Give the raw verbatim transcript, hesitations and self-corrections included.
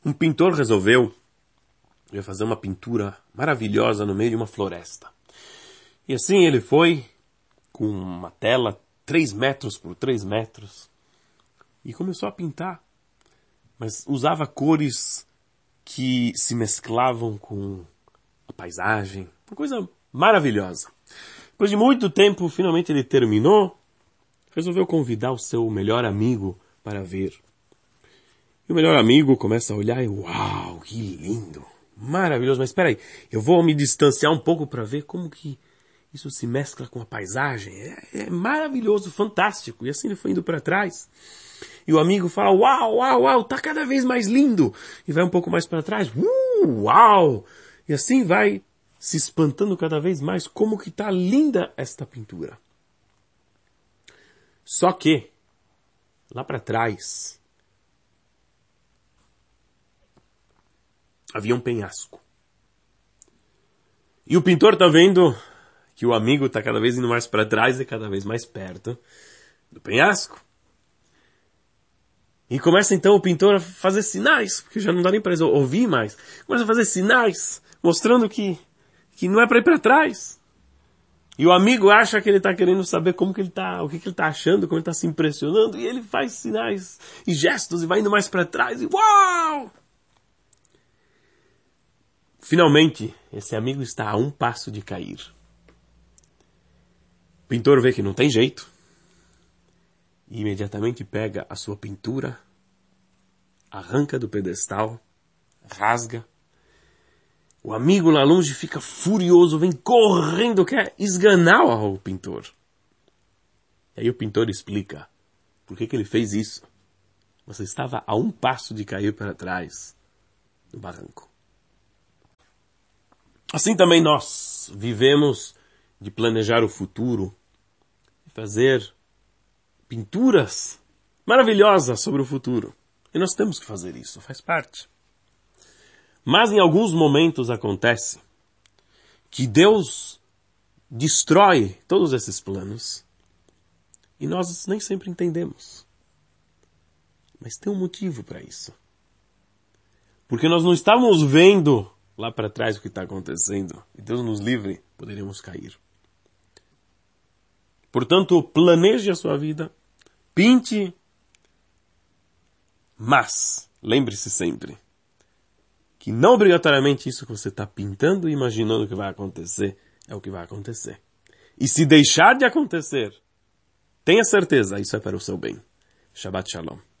Um pintor resolveu fazer uma pintura maravilhosa no meio de uma floresta. E assim ele foi com uma tela três metros por três metros e começou a pintar. Mas usava cores que se mesclavam com a paisagem. Uma coisa maravilhosa. Depois de muito tempo, finalmente ele terminou. Resolveu convidar o seu melhor amigo para ver. E o melhor amigo começa a olhar e, uau, que lindo, maravilhoso. Mas espera aí, eu vou me distanciar um pouco para ver como que isso se mescla com a paisagem. É, é maravilhoso, fantástico. E assim ele foi indo para trás. E o amigo fala, uau, uau, uau, tá cada vez mais lindo. E vai um pouco mais para trás, uh, uau. E assim vai se espantando cada vez mais como que tá linda esta pintura. Só que, lá para trás, havia um penhasco. E o pintor está vendo que o amigo está cada vez indo mais para trás e cada vez mais perto do penhasco. E começa então o pintor a fazer sinais, porque já não dá nem para ouvir mais. Começa a fazer sinais, mostrando que, que não é para ir para trás. E o amigo acha que ele está querendo saber como que ele tá, o que, que ele está achando, como ele está se impressionando. E ele faz sinais e gestos e vai indo mais para trás e uau! Finalmente, esse amigo está a um passo de cair. O pintor vê que não tem jeito. E imediatamente pega a sua pintura, arranca do pedestal, rasga. O amigo lá longe fica furioso, vem correndo, quer esganar o pintor. E aí o pintor explica por que que ele fez isso. Você estava a um passo de cair para trás no barranco. Assim também nós vivemos de planejar o futuro, de fazer pinturas maravilhosas sobre o futuro. E nós temos que fazer isso, faz parte. Mas em alguns momentos acontece que Deus destrói todos esses planos e nós nem sempre entendemos. Mas tem um motivo para isso. Porque nós não estávamos vendo lá para trás o que está acontecendo. E Deus nos livre, poderíamos cair. Portanto, planeje a sua vida, pinte, mas lembre-se sempre que não obrigatoriamente isso que você está pintando e imaginando que vai acontecer é o que vai acontecer. E se deixar de acontecer, tenha certeza, isso é para o seu bem. Shabbat Shalom.